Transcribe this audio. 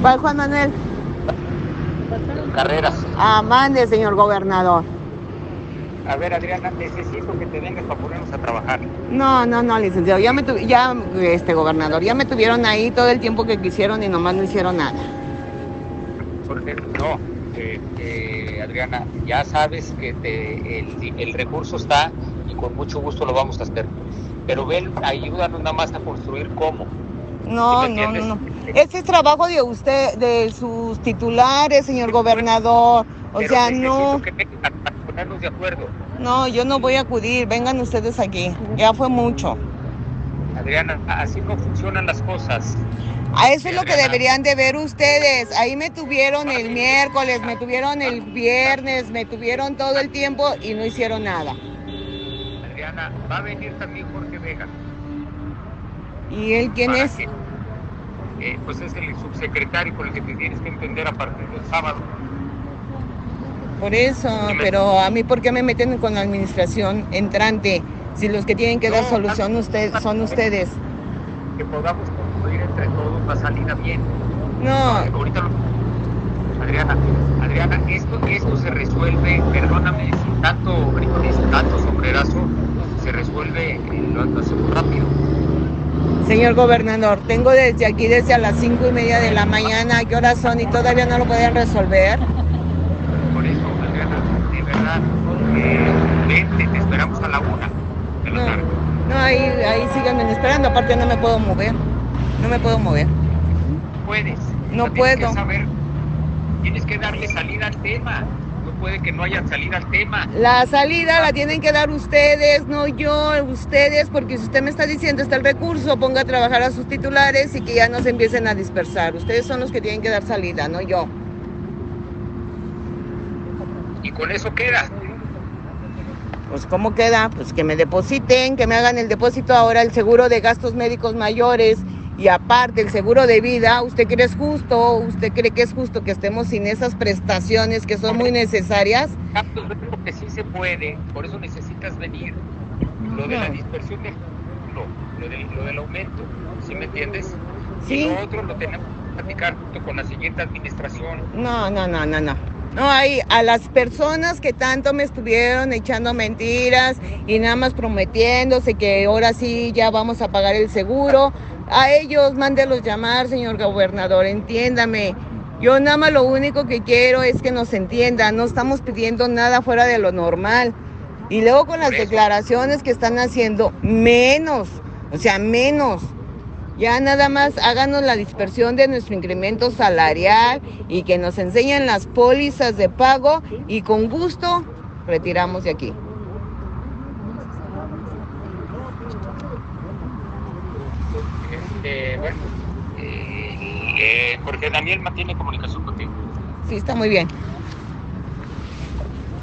¿Cuál, Juan Manuel? Carreras. Mande, señor gobernador. A ver, Adriana, necesito que te vengas para ponernos a trabajar. No, licenciado, gobernador, ya me tuvieron ahí todo el tiempo que quisieron y nomás no hicieron nada. No, Adriana, ya sabes que el recurso está y con mucho gusto lo vamos a hacer. Pero ven, ayúdanos nada más a construir cómo. No. Ese es trabajo de usted, de sus titulares, señor gobernador. Pero necesito que vengan para ponernos de acuerdo. No, yo no voy a acudir, vengan ustedes aquí, ya fue mucho. Adriana, así no funcionan las cosas. A eso es lo que deberían de ver ustedes. Ahí me tuvieron el miércoles, me tuvieron el viernes, me tuvieron todo el tiempo y no hicieron nada. Adriana, va a venir también Jorge Vega. ¿Y él quién es? Pues es el subsecretario con el que te tienes que entender a partir del sábado. Por eso, pero a mí, ¿por qué me meten con la administración entrante? Si los que tienen que dar solución son ustedes. Que podamos construir entre todos la salida bien. No. Ahorita Adriana, esto se resuelve, perdóname, sin tanto brindis, tanto sombrerazo, se resuelve lo hacemos rápido. Señor gobernador, tengo desde a las 5:30 de la mañana, ¿qué horas son? Y todavía no lo pueden resolver. Por eso, Adriana, de verdad, vente, te esperamos a la 1 de la tarde. No, ahí síganme esperando, aparte no me puedo mover. Puedes. No puedo. Tienes que saber, tienes que darle salida al tema. No puede que no haya salida al tema. La salida la tienen que dar ustedes, no yo, ustedes, porque si usted me está diciendo está el recurso, ponga a trabajar a sus titulares y que ya no se empiecen a dispersar. Ustedes son los que tienen que dar salida, no yo. Y con eso queda. Pues ¿cómo queda? Pues que me depositen, que me hagan el depósito ahora, el seguro de gastos médicos mayores y aparte el seguro de vida. ¿Usted cree que es justo que estemos sin esas prestaciones que son muy necesarias? Que sí se puede, por eso necesitas venir. Lo de la dispersión lo del aumento, ¿sí me entiendes? Sí. Y lo otro lo tenemos que platicar junto con la siguiente administración. No, hay a las personas que tanto me estuvieron echando mentiras y nada más prometiéndose que ahora sí ya vamos a pagar el seguro, a ellos mándelos llamar, señor gobernador, entiéndame. Yo nada más lo único que quiero es que nos entiendan, no estamos pidiendo nada fuera de lo normal. Y luego con las declaraciones que están haciendo, menos. Ya nada más háganos la dispersión de nuestro incremento salarial y que nos enseñen las pólizas de pago y con gusto retiramos de aquí. Jorge Daniel mantiene comunicación contigo. Sí, está muy bien.